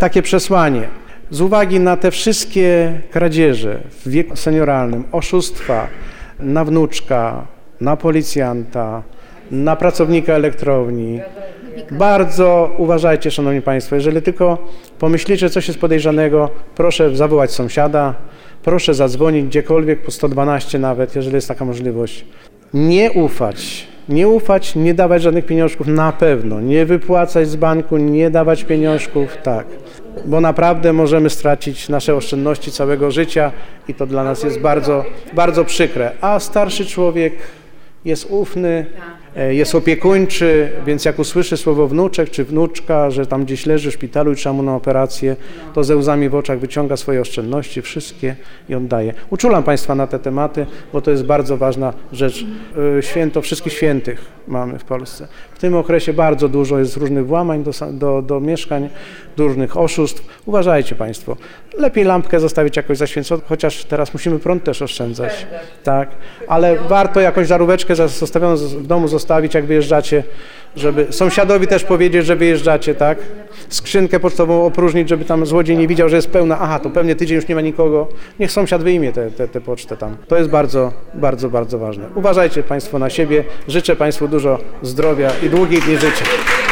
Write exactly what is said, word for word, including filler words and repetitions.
takie przesłanie. Z uwagi na te wszystkie kradzieże w wieku senioralnym, oszustwa na wnuczka, na policjanta, na pracownika elektrowni, bardzo uważajcie, szanowni państwo, jeżeli tylko pomyślicie, coś jest podejrzanego, proszę zawołać sąsiada, proszę zadzwonić gdziekolwiek, po sto dwanaście nawet, jeżeli jest taka możliwość. Nie ufać, nie ufać, nie dawać żadnych pieniążków, na pewno, nie wypłacać z banku, nie dawać pieniążków, tak, bo naprawdę możemy stracić nasze oszczędności całego życia i to dla nas jest bardzo, bardzo przykre, a starszy człowiek jest ufny, jest opiekuńczy, więc jak usłyszy słowo wnuczek czy wnuczka, że tam gdzieś leży w szpitalu i trzeba mu na operację, to ze łzami w oczach wyciąga swoje oszczędności, wszystkie i oddaje. Uczulam państwa na te tematy, bo to jest bardzo ważna rzecz. Święto wszystkich świętych mamy w Polsce. W tym okresie bardzo dużo jest różnych włamań do, do, do mieszkań, różnych oszustw. Uważajcie państwo. Lepiej lampkę zostawić jakoś zaświęconą, chociaż teraz musimy prąd też oszczędzać. Tak, ale warto jakąś żaróweczkę zostawioną w domu zostawić, jak wyjeżdżacie, żeby sąsiadowi też powiedzieć, że wyjeżdżacie, tak? Skrzynkę pocztową opróżnić, żeby tam złodziej nie widział, że jest pełna. Aha, to pewnie tydzień już nie ma nikogo. Niech sąsiad wyjmie tę te, te, te pocztę tam. To jest bardzo, bardzo, bardzo ważne. Uważajcie państwo na siebie. Życzę państwu dużo zdrowia i długich dni życia.